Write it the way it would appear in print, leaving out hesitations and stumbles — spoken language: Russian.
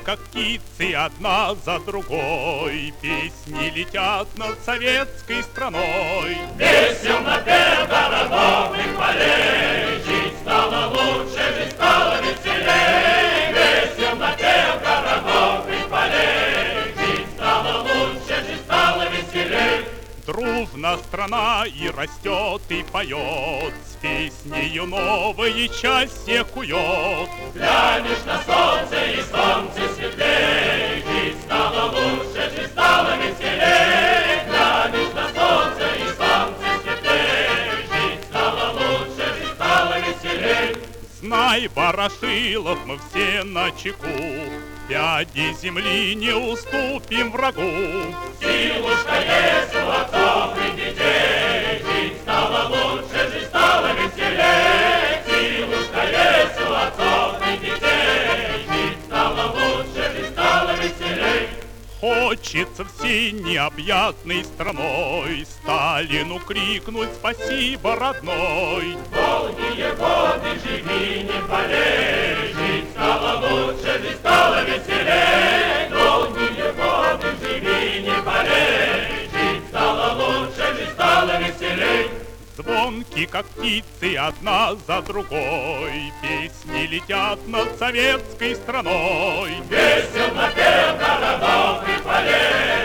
как птицы, одна за другой, песни летят над советской страной. Весел напев городов и полей, жить стало лучше, жизнь стала веселей. Весел напев городов и полей, жить стало лучше, жизнь стала веселей. Дружна страна и растет, и поет, с песнею новое счастье кует. Глянешь на солнце, и солнце светлей, жизнь стала лучше, жизнь стала веселей. Глянешь на солнце, и солнце светлей, жизнь стала лучше, жизнь стала веселей. Знай, Ворошилов, мы все начеку, пяди земли не уступим врагу. Силушка есть у отцов и детей, жизнь стала лучше, жизнь стала веселей. Силушка есть у отцов и детей, жизнь стала лучше, жизнь стала веселей. Хочется всей необъятной страной Сталину крикнуть спасибо, родной. Долгие годы живи, не болей, жизнь стала лучше, жизнь стала веселей. Долгие годы живи, не болей, жизнь стала лучше, жизнь стала веселей. Звонки, как птицы, одна за другой, песни летят над советской страной. Весел напев городов и полей,